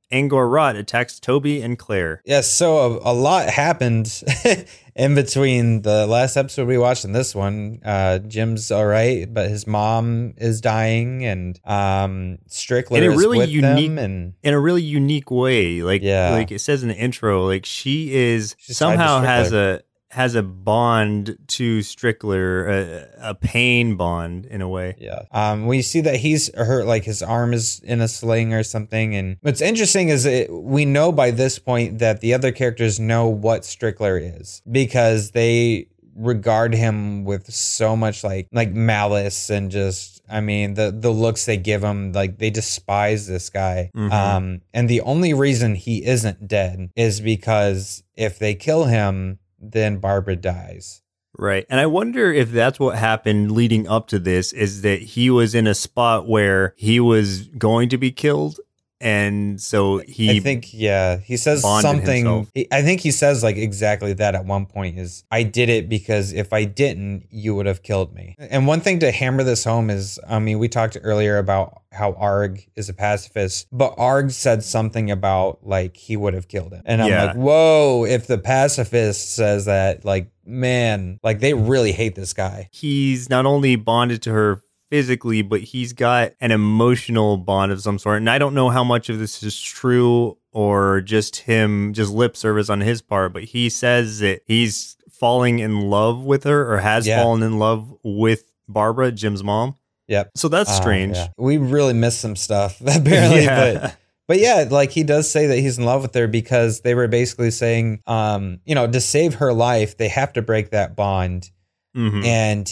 Angor Rot attacks Toby and Claire. Yes, so a lot happened in between the last episode we watched and this one. Jim's all right, but his mom is dying, and Strickler in a is really with unique, them, and in a really unique way. Like it says in the intro, like she's somehow has a bond to Strickler, a pain bond in a way. Yeah. We see that he's hurt, like his arm is in a sling or something. And what's interesting is we know by this point that the other characters know what Strickler is, because they regard him with so much like malice, and just, I mean, the looks they give him, like they despise this guy. Mm-hmm. And the only reason he isn't dead is because if they kill him, then Barbara dies. Right. And I wonder if that's what happened leading up to this, is that he was in a spot where he was going to be killed. And so he says something. I think he says like exactly that at one point, is I did it because if I didn't, you would have killed me. And one thing to hammer this home is, I mean, we talked earlier about how Arg is a pacifist, but Arg said something about like he would have killed him. And I'm like, whoa, if the pacifist says that, like, man, like they really hate this guy. He's not only bonded to her physically, but he's got an emotional bond of some sort. And I don't know how much of this is true or just lip service on his part, but he says that he's falling in love with her, or has fallen in love with Barbara, Jim's mom. Yep. So that's strange. We really missed some stuff apparently, but yeah, like he does say that he's in love with her, because they were basically saying, to save her life, they have to break that bond. Mm-hmm.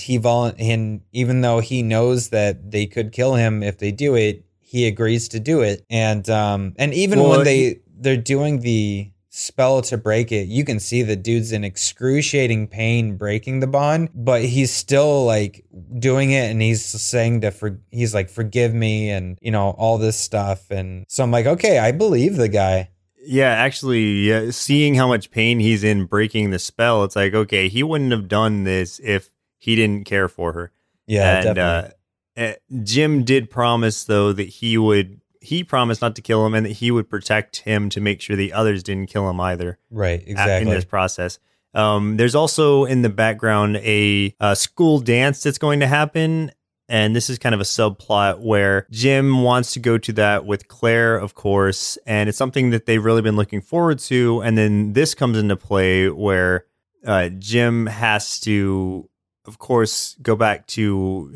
And even though he knows that they could kill him if they do it, he agrees to do it. And even when they're doing the spell to break it, you can see the dude's in excruciating pain breaking the bond, but he's still like doing it, and he's saying he's like, forgive me, and all this stuff. And so I'm like, okay, I believe the guy. Yeah, actually, seeing how much pain he's in breaking the spell, it's like, okay, he wouldn't have done this if he didn't care for her. Yeah, and, definitely. Jim did promise, though, that he promised not to kill him, and that he would protect him to make sure the others didn't kill him either. Right, exactly. In this process. There's also in the background a school dance that's going to happen. And this is kind of a subplot where Jim wants to go to that with Claire, of course, and it's something that they've really been looking forward to. And then this comes into play where Jim has to, of course, go back to,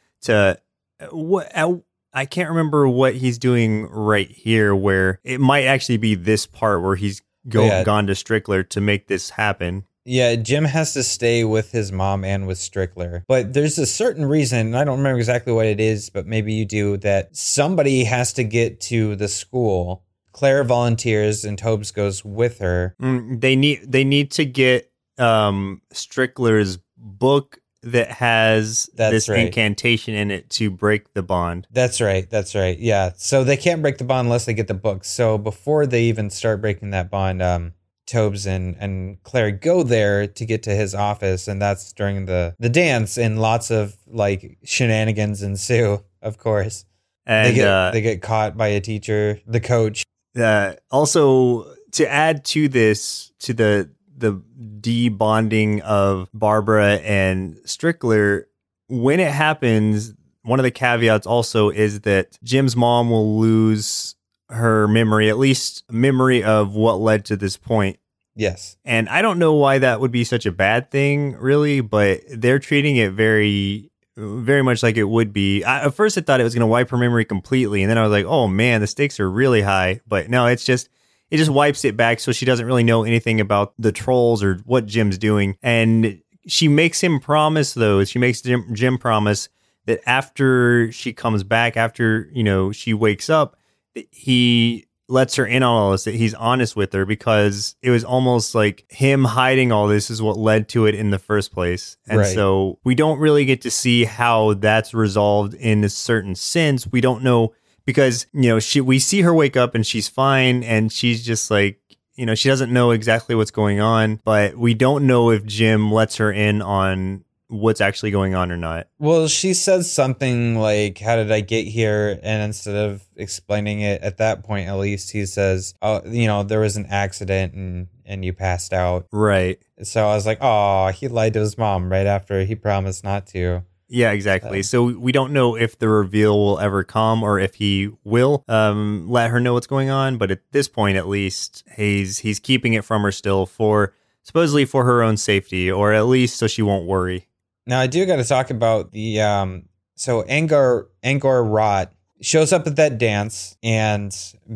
I can't remember what he's doing right here, where it might actually be this part where he's gone to Strickler to make this happen. Yeah, Jim has to stay with his mom and with Strickler. But there's a certain reason, and I don't remember exactly what it is, but maybe you do, that somebody has to get to the school. Claire volunteers and Tobes goes with her. They need to get Strickler's book that has incantation in it to break the bond. That's right. Yeah. So they can't break the bond unless they get the book. So before they even start breaking that bond, Tobes and Claire go there to get to his office, and that's during the dance, and lots of like shenanigans ensue, of course. And they get caught by a teacher, the coach. Also, to add to this, to the de-bonding of Barbara and Strickler, when it happens, one of the caveats also is that Jim's mom will lose her memory, at least memory of what led to this point. Yes. And I don't know why that would be such a bad thing, really, but they're treating it very, very much like it would be. At first, I thought it was going to wipe her memory completely. And then I was like, oh, man, the stakes are really high. But no, it just wipes it back, so she doesn't really know anything about the trolls or what Jim's doing. And she makes him promise, though. She makes Jim promise that after she comes back, after, she wakes up, he lets her in on all this, that he's honest with her, because it was almost like him hiding all this is what led to it in the first place. And so we don't really get to see how that's resolved in a certain sense. We don't know, because, we see her wake up and she's fine, and she's just like, she doesn't know exactly what's going on, but we don't know if Jim lets her in on what's actually going on or not. Well, she says something like, how did I get here? And instead of explaining it at that point, at least he says, oh, there was an accident and you passed out. Right. So I was like, oh, he lied to his mom right after he promised not to. Yeah, exactly. So we don't know if the reveal will ever come or if he will let her know what's going on. But at this point, at least, he's keeping it from her still supposedly for her own safety, or at least so she won't worry. Now, I do got to talk about the so Angor Rot shows up at that dance, and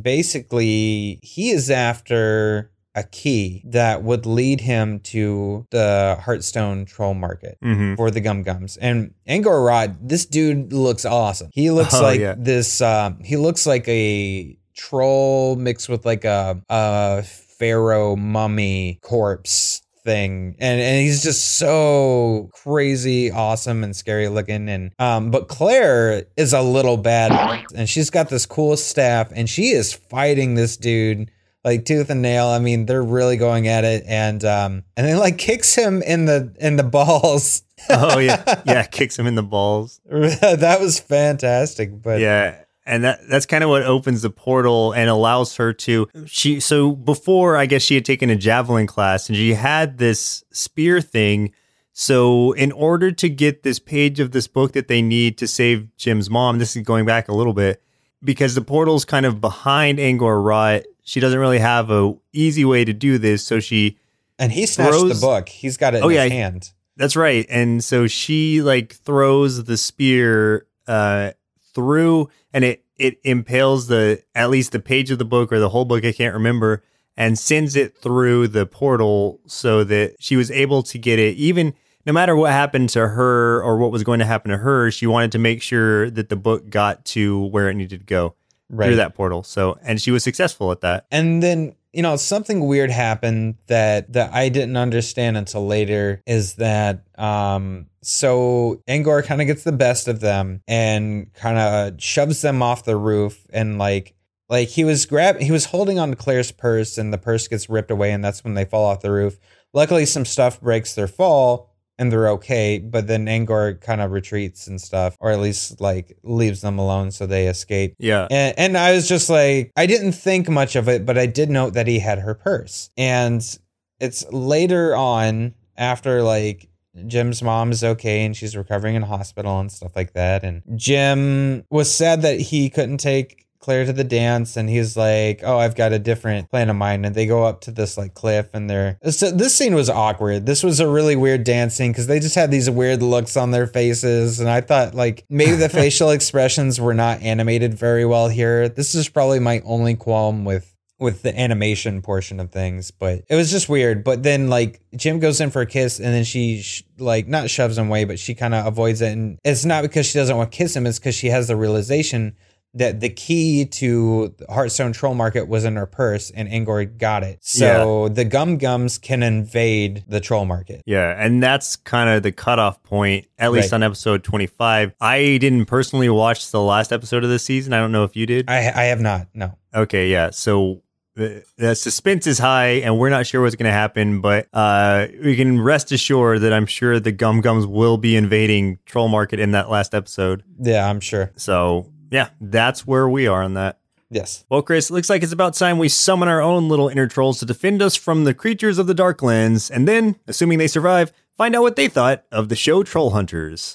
basically he is after a key that would lead him to the Heartstone troll market for the Gum Gums. And Angor Rot, this dude looks awesome. He looks this. He looks like a troll mixed with like a pharaoh mummy corpse thing, and he's just so crazy awesome and scary looking. And but Claire is a little bad, and she's got this cool staff, and she is fighting this dude like tooth and nail. I mean, they're really going at it, and then like kicks him in the balls. Oh yeah, kicks him in the balls. That was fantastic. But yeah. And that's kind of what opens the portal and allows her to. So before, I guess she had taken a javelin class and she had this spear thing. So in order to get this page of this book that they need to save Jim's mom, this is going back a little bit, because the portal's kind of behind Angor Rot. She doesn't really have a easy way to do this. So and he snatched the book. He's got it in his hand. That's right. And so she like throws the spear through, and it impales at least the page of the book or the whole book, I can't remember, and sends it through the portal so that she was able to get it. Even no matter what happened to her or what was going to happen to her, she wanted to make sure that the book got to where it needed to go through that portal. So, and she was successful at that. And then, something weird happened that I didn't understand until later, is that so Angor kind of gets the best of them and kind of shoves them off the roof, and like he was holding on to Claire's purse, and the purse gets ripped away, and that's when they fall off the roof. Luckily, some stuff breaks their fall and they're okay, but then Angor kind of retreats and stuff, or at least like leaves them alone so they escape. Yeah. And I was just like, I didn't think much of it, but I did note that he had her purse. And it's later on, after like Jim's mom is okay and she's recovering in hospital and stuff like that, and Jim was sad that he couldn't take Claire to the dance, and he's like, oh, I've got a different plan of mine. And they go up to this like cliff, and so this scene was awkward. This was a really weird dance scene because they just had these weird looks on their faces, and I thought like maybe the facial expressions were not animated very well here. This is probably my only qualm with the animation portion of things, but it was just weird. But then like Jim goes in for a kiss, and then she like not shoves him away, but she kind of avoids it. And it's not because she doesn't want to kiss him, it's because she has the realization that the key to the Heartstone Troll Market was in her purse, and Angor got it. So the Gum Gums can invade the Troll Market. Yeah, and that's kind of the cutoff point, at least on episode 25. I didn't personally watch the last episode of this season. I don't know if you did. I have not, no. Okay, yeah. So the suspense is high, and we're not sure what's going to happen, but we can rest assured that I'm sure the Gum Gums will be invading Troll Market in that last episode. Yeah, I'm sure. So yeah, that's where we are on that. Yes. Well, Chris, looks like it's about time we summon our own little inner trolls to defend us from the creatures of the Darklands, and then, assuming they survive, find out what they thought of the show Troll Hunters.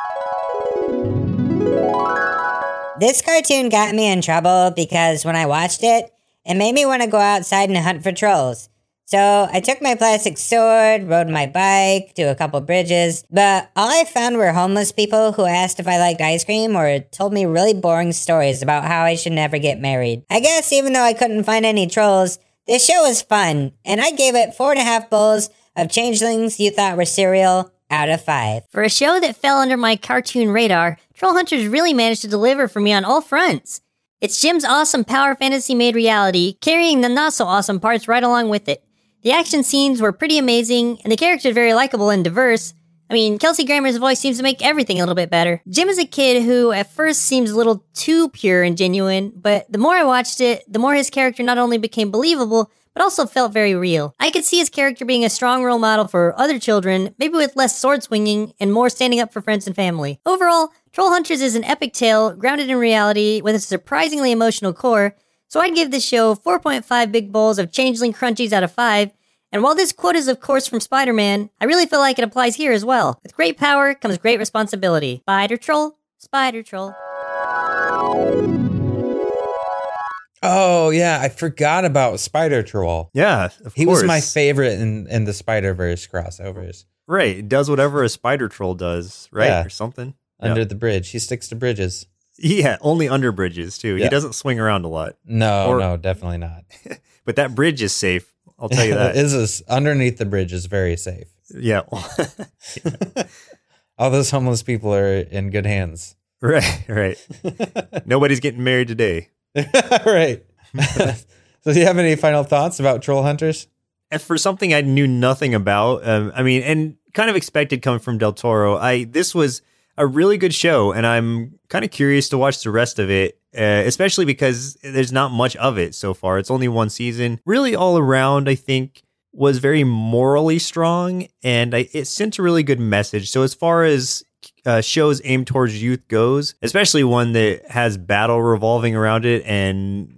This cartoon got me in trouble because when I watched it, it made me want to go outside and hunt for trolls. So I took my plastic sword, rode my bike to a couple bridges, but all I found were homeless people who asked if I liked ice cream or told me really boring stories about how I should never get married. I guess even though I couldn't find any trolls, this show was fun, and I gave it 4.5 bowls of changelings you thought were cereal out of 5. For a show that fell under my cartoon radar, Troll Hunters really managed to deliver for me on all fronts. It's Jim's awesome power fantasy made reality, carrying the not so awesome parts right along with it. The action scenes were pretty amazing, and the characters very likable and diverse. I mean, Kelsey Grammer's voice seems to make everything a little bit better. Jim is a kid who at first seems a little too pure and genuine, but the more I watched it, the more his character not only became believable, but also felt very real. I could see his character being a strong role model for other children, maybe with less sword swinging and more standing up for friends and family. Overall, Troll Hunters is an epic tale grounded in reality with a surprisingly emotional core, so I'd give this show 4.5 big bowls of Changeling Crunchies out of 5. And while this quote is of course from Spider-Man, I really feel like it applies here as well. With great power comes great responsibility. Spider Troll, Spider Troll. Oh, yeah. I forgot about Spider Troll. Yeah, of course. He was my favorite in the Spider-Verse crossovers. Right. It does whatever a spider troll does, right? Yeah. Or something. Under the bridge. He sticks to bridges. Yeah, only under bridges, too. Yeah. He doesn't swing around a lot. No, definitely not. But that bridge is safe. I'll tell you that. Underneath the bridge is very safe. Yeah. All those homeless people are in good hands. Right. Nobody's getting married today. Right. So do you have any final thoughts about Troll Hunters? And for something I knew nothing about, and kind of expected coming from Del Toro, this was a really good show, and I'm kind of curious to watch the rest of it, especially because there's not much of it so far. It's only one season. Really all around, I think, was very morally strong, and it sent a really good message. So as far as shows aimed towards youth goes, especially one that has battle revolving around it and,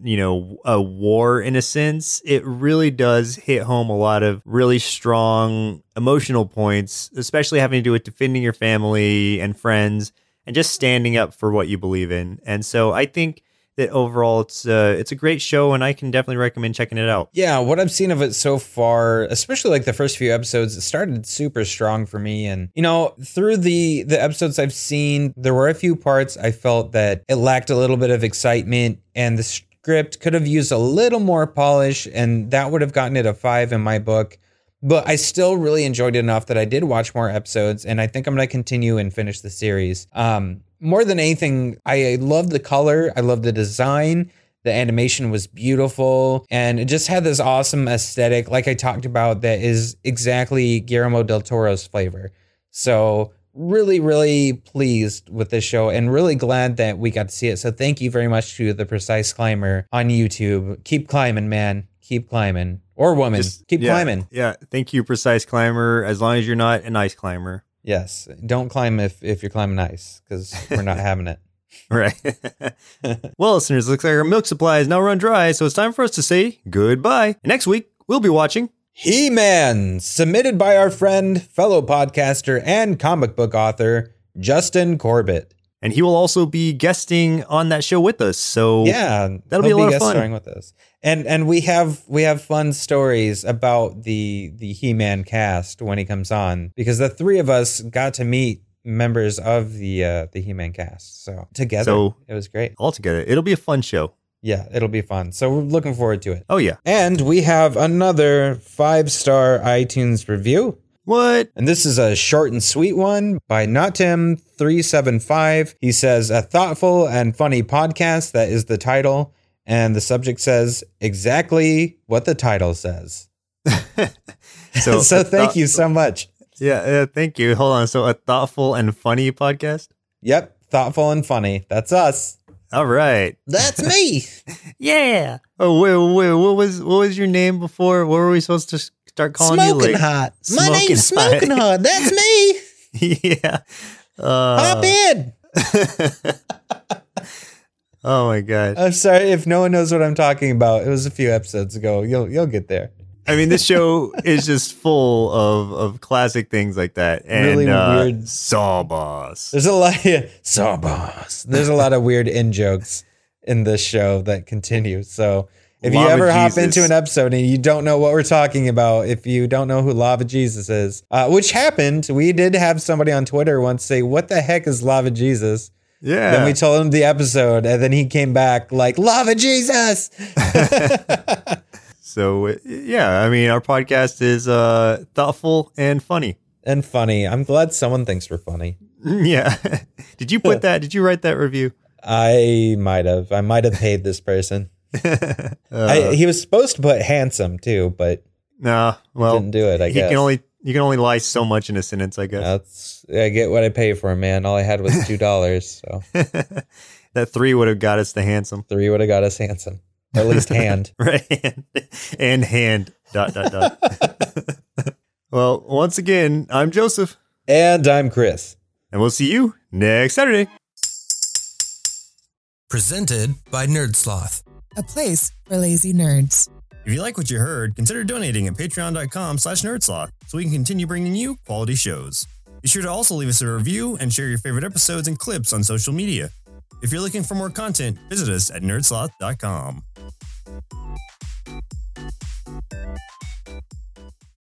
a war in a sense, it really does hit home a lot of really strong emotional points, especially having to do with defending your family and friends and just standing up for what you believe in. And so I think that overall it's a great show, and I can definitely recommend checking it out. Yeah, what I've seen of it so far, especially like the first few episodes, it started super strong for me. And, through the episodes I've seen, there were a few parts I felt that it lacked a little bit of excitement, and the script could have used a little more polish, and that would have gotten it a 5 in my book. But I still really enjoyed it enough that I did watch more episodes, and I think I'm going to continue and finish the series. More than anything, I love the color. I love the design. The animation was beautiful, and it just had this awesome aesthetic, like I talked about, that is exactly Guillermo del Toro's flavor. So really, really pleased with this show, and really glad that we got to see it. So thank you very much to the Precise Climber on YouTube. Keep climbing, man. Keep climbing. Or woman. Keep climbing. Yeah. Thank you, Precise Climber, as long as you're not an ice climber. Yes. Don't climb if you're climbing ice, because we're not having it. Right. Well, listeners, looks like our milk supply is now run dry, so it's time for us to say goodbye. Next week, we'll be watching He-Man, submitted by our friend, fellow podcaster, and comic book author, Justin Corbett. And he will also be guesting on that show with us. So yeah, that'll be a lot of fun. Starring with us. And we have fun stories about the He-Man cast when he comes on, because the three of us got to meet members of the He-Man cast. So together, it was great. All together, it'll be a fun show. Yeah, it'll be fun. So we're looking forward to it. Oh yeah. And we have another 5-star iTunes review. What? And this is a short and sweet one by NotTim375. He says, a thoughtful and funny podcast, that is the title. And the subject says exactly what the title says. So thank you so much. Yeah, thank you. Hold on. So a thoughtful and funny podcast? Yep. Thoughtful and funny. That's us. All right. That's me. Yeah. Oh, wait. What was your name before? What were we supposed to start calling you? Smoking Hot. My name's Smoking Hot. That's me. Yeah. Hop in. Oh my God. I'm sorry if no one knows what I'm talking about. It was a few episodes ago. You'll get there. I mean, this show is just full of classic things like that. And really weird. Saw Boss. There's a lot. Saw Boss. There's a lot of weird in jokes in this show that continue. So if you ever hop into an episode and you don't know what we're talking about, if you don't know who Lava Jesus is, which happened, we did have somebody on Twitter once say, "What the heck is Lava Jesus?" Yeah. Then we told him the episode, and then he came back like, "Lava Jesus." So, yeah, I mean, our podcast is thoughtful and funny. And funny. I'm glad someone thinks we're funny. Yeah. Did you put that? Did you write that review? I might have. I might have paid this person. He was supposed to put handsome too, but nah. Well, didn't do it. I guess he can only You can only lie so much in a sentence, I guess. I get what I pay for, man. All I had was $2, so That 3 would have got us the handsome. 3 would have got us handsome. Or at least hand. Right. And hand. ... Well, once again, I'm Joseph. And I'm Chris. And we'll see you next Saturday. Presented by Nerdsloth. A place for lazy nerds. If you like what you heard, consider donating at patreon.com/nerdsloth so we can continue bringing you quality shows. Be sure to also leave us a review and share your favorite episodes and clips on social media. If you're looking for more content, visit us at nerdsloth.com.